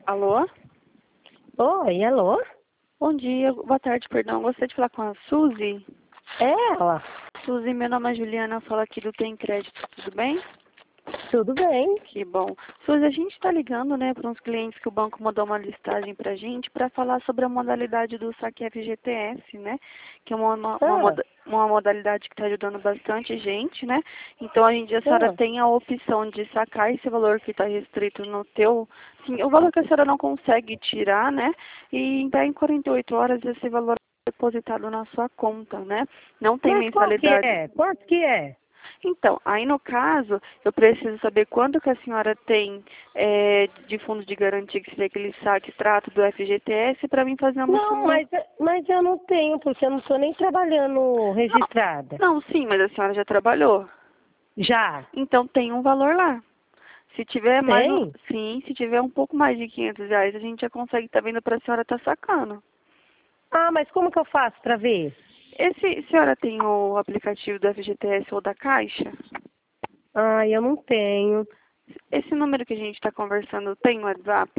Alô? Oi, alô? Bom dia, boa tarde, perdão. Gostaria de falar com a Suzy. É ela. Suzy, meu nome é Juliana, eu falo aqui do Tem Crédito, tudo bem? Tudo bem? Que bom. Suzy, a gente está ligando, né, para uns clientes que o banco mandou uma listagem para a gente para falar sobre a modalidade do saque FGTS, né? Que é Ah, uma modalidade que está ajudando bastante gente, né? Então, a senhora ah. tem a opção de sacar esse valor que está restrito no teu... Sim, o valor que a senhora não consegue tirar, né? E em 48 horas esse valor é depositado na sua conta, né? Não tem Mas qual que mensalidade. é? Quanto que é? Então, aí no caso, eu preciso saber quanto que a senhora tem de fundo de garantia, que seria aquele saque extrato do FGTS, para mim fazer uma Não, simulação. mas eu não tenho, porque eu não estou nem trabalhando Não, registrada. não, sim, mas a senhora já trabalhou. Já? Então tem um valor lá. Se tiver mais um, Tem? sim, se tiver um pouco mais de R$ 500, a gente já consegue estar vendo para a senhora estar sacando. Ah, mas como que eu faço para ver? A senhora tem o aplicativo do FGTS ou da Caixa? Ah, eu não tenho. Esse número que a gente está conversando tem WhatsApp?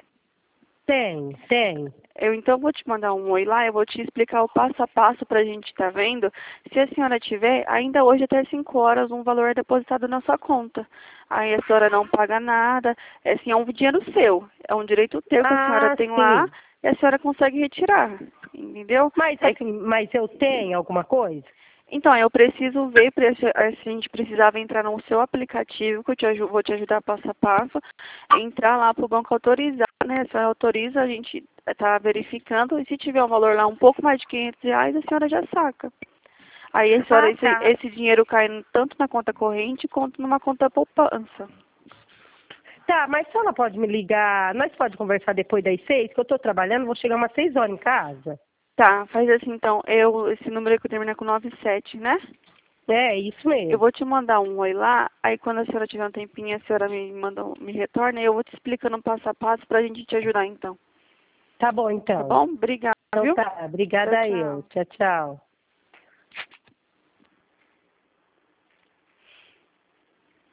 Tem. Eu então vou te mandar um oi lá, eu vou te explicar o passo a passo para a gente estar vendo. Se a senhora tiver, ainda hoje até 5 horas, um valor é depositado na sua conta. Aí a senhora não paga nada, é assim, é um dinheiro seu, é um direito teu que a senhora Ah, tem lá sim. e a senhora consegue retirar, entendeu? Mas É, assim, mas eu tenho alguma coisa? então, eu preciso ver se a gente precisava entrar no seu aplicativo, que vou te ajudar passo a passo, entrar lá para o banco autorizar, né? A senhora autoriza, a gente está verificando, e se tiver um valor lá um pouco mais de R$ 500, a senhora já saca. Aí a senhora, Ah, tá. esse dinheiro cai tanto na conta corrente quanto numa conta poupança. Tá, mas a senhora pode me ligar, nós pode conversar depois das 6, que eu estou trabalhando, vou chegar umas 6 horas em casa. Tá, faz assim então, esse número que termina com 97, né? É, isso Eu mesmo. vou te mandar um oi lá, aí quando a senhora tiver um tempinho, a senhora me retorna e eu vou te explicando passo a passo pra gente te ajudar então. Tá bom, Tá então. bom? Obrigada, Então viu? tá, Tchau, obrigada eu. tchau. Tchau, tchau.